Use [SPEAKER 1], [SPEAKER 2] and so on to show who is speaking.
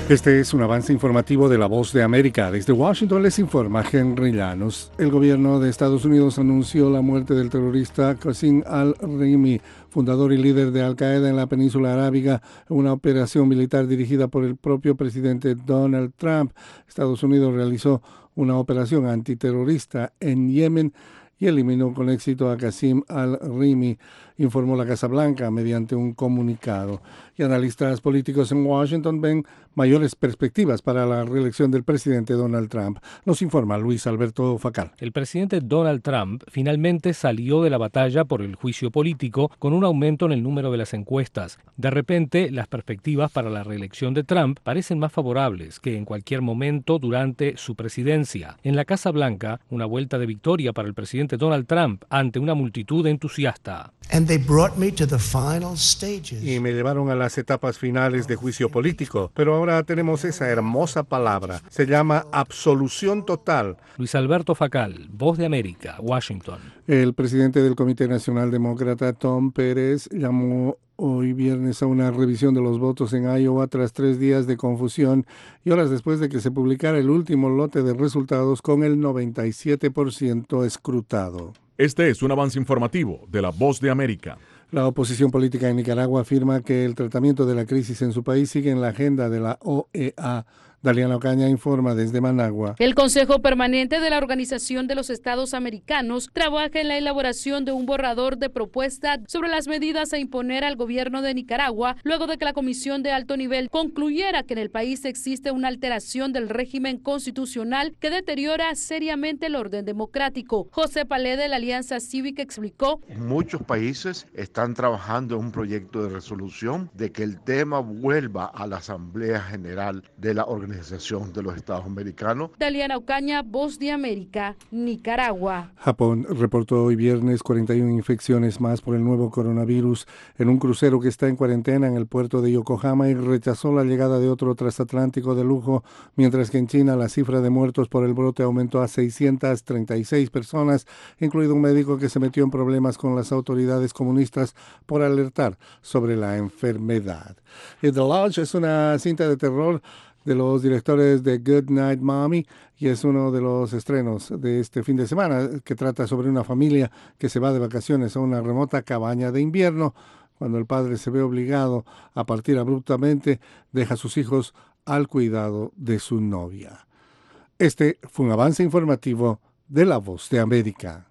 [SPEAKER 1] Este es un avance informativo de La Voz de América. Desde Washington les informa Henry Llanos. El gobierno de Estados Unidos anunció la muerte del terrorista Qasim al-Rimi, fundador y líder de Al-Qaeda en la península arábiga, en una operación militar dirigida por el propio presidente Donald Trump. Estados Unidos realizó una operación antiterrorista en Yemen y eliminó con éxito a Qasim al-Rimi, informó la Casa Blanca mediante un comunicado. Y analistas políticos en Washington ven mayores perspectivas para la reelección del presidente Donald Trump. Nos informa Luis Alberto Facal.
[SPEAKER 2] El presidente Donald Trump finalmente salió de la batalla por el juicio político con un aumento en el número de las encuestas. De repente, las perspectivas para la reelección de Trump parecen más favorables que en cualquier momento durante su presidencia. En la Casa Blanca, una vuelta de victoria para el presidente Donald Trump ante una multitud entusiasta.
[SPEAKER 1] Y me llevaron a las etapas finales de juicio político, pero ahora tenemos esa hermosa palabra. Se llama absolución total.
[SPEAKER 2] Luis Alberto Facal, Voz de América, Washington.
[SPEAKER 1] El presidente del Comité Nacional Demócrata, Tom Pérez, llamó hoy viernes a una revisión de los votos en Iowa tras 3 días de confusión y horas después de que se publicara el último lote de resultados con el 97% escrutado.
[SPEAKER 3] Este es un avance informativo de La Voz de América.
[SPEAKER 1] La oposición política en Nicaragua afirma que el tratamiento de la crisis en su país sigue en la agenda de la OEA. Daliana Ocaña informa desde Managua.
[SPEAKER 4] El Consejo Permanente de la Organización de los Estados Americanos trabaja en la elaboración de un borrador de propuesta sobre las medidas a imponer al gobierno de Nicaragua luego de que la Comisión de Alto Nivel concluyera que en el país existe una alteración del régimen constitucional que deteriora seriamente el orden democrático. José Palé de la Alianza Cívica explicó:
[SPEAKER 5] muchos países están trabajando en un proyecto de resolución de que el tema vuelva a la Asamblea General de la Organización de los Estados Americanos.
[SPEAKER 4] Daliana Ocaña, Voz de América, Nicaragua.
[SPEAKER 1] Japón reportó hoy viernes 41 infecciones más por el nuevo coronavirus en un crucero que está en cuarentena en el puerto de Yokohama y rechazó la llegada de otro transatlántico de lujo, mientras que en China la cifra de muertos por el brote aumentó a 636 personas, incluido un médico que se metió en problemas con las autoridades comunistas por alertar sobre la enfermedad. Y The Lodge es una cinta de terror de los directores de Good Night Mommy y es uno de los estrenos de este fin de semana que trata sobre una familia que se va de vacaciones a una remota cabaña de invierno. Cuando el padre se ve obligado a partir abruptamente, deja a sus hijos al cuidado de su novia. Este fue un avance informativo de La Voz de América.